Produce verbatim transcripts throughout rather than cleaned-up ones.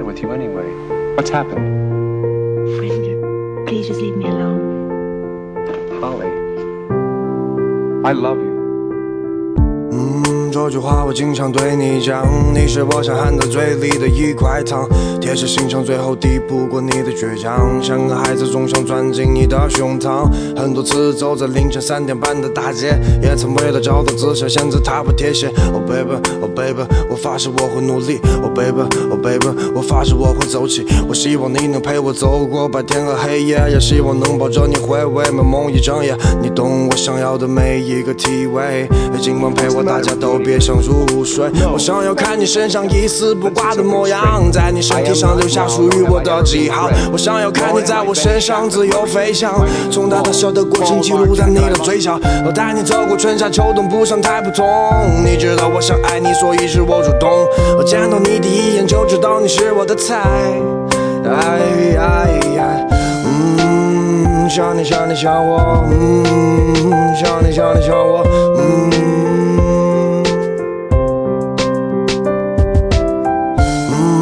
with you anyway. What's happened? Friend, please just leave me alone. Holly, I love you. 嗯，这句话我经常对你讲，你是我想含在嘴里的一块糖，铁石心肠最后抵不过你的倔强，像个孩子总想钻进你的胸膛。很多次走在凌晨三点半的大街，也曾为了找到自信选择踏步铁鞋。Oh baby, oh baby， 我发誓我会努力。Oh baby, oh baby， 我发誓我会走起。我希望你能陪我走过白天和黑夜，也希望能抱着你回味美梦一整夜。你懂我想要的每一个体位，今晚陪我大家都别想入睡。我想要看你身上一丝不挂的模样，在你身体上留下属于我的记号。我想要看你在我身上自由飞翔，从大到小的过程记录在你的嘴角。我带你走过春夏秋冬，不想太普通。你知道我想爱你，所以是我主动。我见到你第一眼就知道你是我的菜。哎哎哎，嗯，想你想你想我，嗯，想你想你想我，嗯。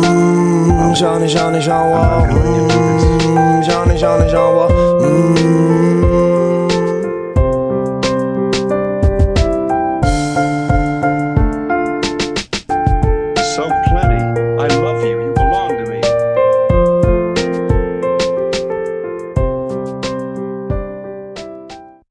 想你想你想我，嗯，想你想你想我，嗯。